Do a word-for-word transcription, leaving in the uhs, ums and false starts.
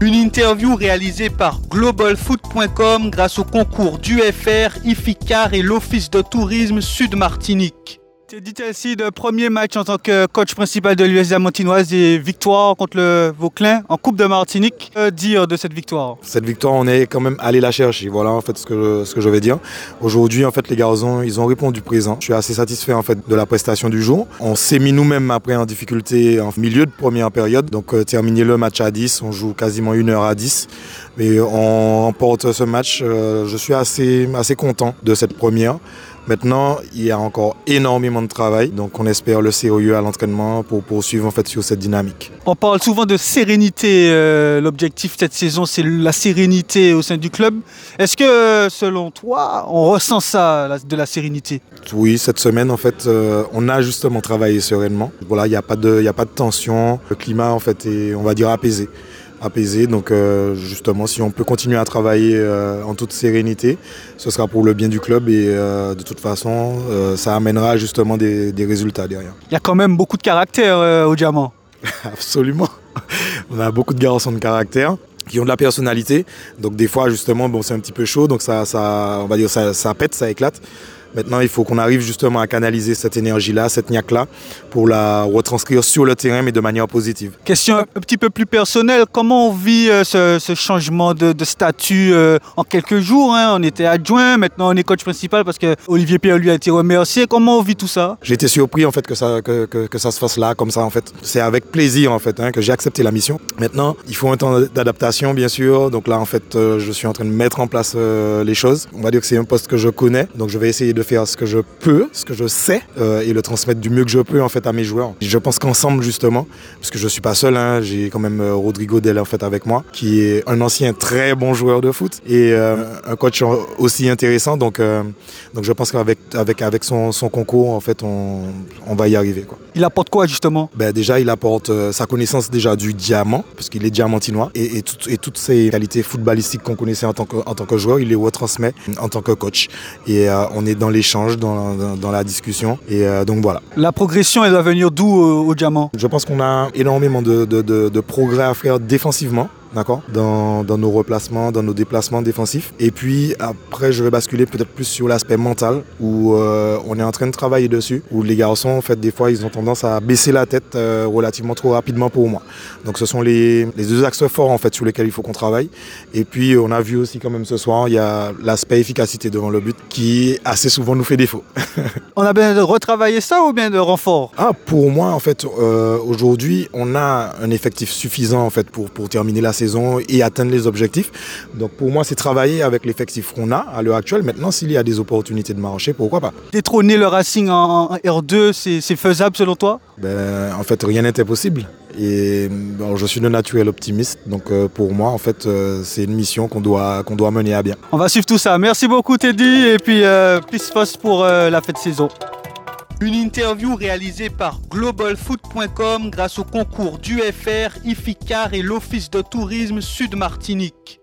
Une interview réalisée par global foot point com grâce au concours d'U F R, IFICAR et l'Office de tourisme Sud Martinique. Teddy Telside, premier match en tant que coach principal de l'U S Diamantinoise et victoire contre le Vauclin en Coupe de Martinique. Que dire de cette victoire? Cette victoire, on est quand même allé la chercher. Voilà en fait ce que je, ce que je vais dire. Aujourd'hui, en fait, les garçons, ils ont répondu présent. Je suis assez satisfait en fait de la prestation du jour. On s'est mis nous-mêmes après en difficulté en milieu de première période. Donc euh, terminer le match à dix, on joue quasiment une heure à dix. Mais on remporte ce match. Euh, je suis assez, assez content de cette première. Maintenant, il y a encore énormément de travail, donc on espère le sérieux à l'entraînement pour poursuivre en fait sur cette dynamique. On parle souvent de sérénité. Euh, l'objectif cette saison, c'est la sérénité au sein du club. Est-ce que, selon toi, on ressent ça, de la sérénité? Oui, cette semaine, en fait, euh, on a justement travaillé sereinement. Voilà, il n'y a pas de, il n'y a pas de tension. Le climat, en fait, est, on va dire, apaisé. apaisé. Donc euh, justement, si on peut continuer à travailler euh, en toute sérénité, ce sera pour le bien du club et euh, de toute façon, euh, ça amènera justement des, des résultats derrière. Il y a quand même beaucoup de caractère euh, au Diamant. Absolument. On a beaucoup de garçons de caractère qui ont de la personnalité. Donc des fois, justement, bon, c'est un petit peu chaud, donc ça, ça, on va dire, ça, ça pète, ça éclate. Maintenant, il faut qu'on arrive justement à canaliser cette énergie-là, cette niaque-là, pour la retranscrire sur le terrain, mais de manière positive. Question un petit peu plus personnelle, comment on vit euh, ce, ce changement de, de statut euh, en quelques jours, hein? On était adjoint, maintenant on est coach principal parce que Olivier Pierre lui a été remercié. Comment on vit tout ça? J'ai été surpris en fait que ça, que, que, que ça se fasse là, comme ça en fait. C'est avec plaisir en fait hein, que j'ai accepté la mission. Maintenant, il faut un temps d'adaptation bien sûr. Donc là en fait, euh, je suis en train de mettre en place euh, les choses. On va dire que c'est un poste que je connais, donc je vais essayer de faire ce que je peux, ce que je sais euh, et le transmettre du mieux que je peux en fait à mes joueurs. Je pense qu'ensemble justement, parce que je suis pas seul, hein, j'ai quand même euh, Rodrigo Del en fait avec moi, qui est un ancien très bon joueur de foot et euh, un coach aussi intéressant. Donc, euh, donc je pense qu'avec avec avec son, son concours en fait, on, on va y arriver quoi. Il apporte quoi justement? Ben déjà, il apporte euh, sa connaissance déjà du diamant, parce qu'il est diamantinois et, et, tout, et toutes ses qualités footballistiques qu'on connaissait en tant que en tant que joueur, il les retransmet en tant que coach. Et euh, on est dans l'échange. Dans, dans, dans la discussion et euh, donc voilà. La progression elle doit venir d'où au, au Diamant? Je pense qu'on a énormément de, de, de, de progrès à faire défensivement. D'accord, dans, dans nos replacements, dans nos déplacements défensifs. Et puis après, je vais basculer peut-être plus sur l'aspect mental où euh, on est en train de travailler dessus, où les garçons, en fait, des fois, ils ont tendance à baisser la tête euh, relativement trop rapidement pour moi. Donc ce sont les, les deux axes forts, en fait, sur lesquels il faut qu'on travaille. Et puis, on a vu aussi quand même ce soir, il y a l'aspect efficacité devant le but qui assez souvent nous fait défaut. On a besoin de retravailler ça ou bien de renfort? Ah, pour moi, en fait, euh, aujourd'hui, on a un effectif suffisant, en fait, pour, pour terminer la saison et atteindre les objectifs. Donc pour moi, c'est travailler avec l'effectif qu'on a à l'heure actuelle. Maintenant, s'il y a des opportunités de marché, pourquoi pas? Détrôner le Racing en, en R deux, c'est, c'est faisable selon toi? Ben, en fait, rien n'était possible. Et bon, je suis de naturel optimiste. Donc euh, pour moi, en fait, euh, c'est une mission qu'on doit, qu'on doit mener à bien. On va suivre tout ça. Merci beaucoup Teddy et puis euh, peace force pour euh, la fête saison. Une interview réalisée par global foot point com grâce au concours d'U F R, IFICAR et l'Office de tourisme Sud Martinique.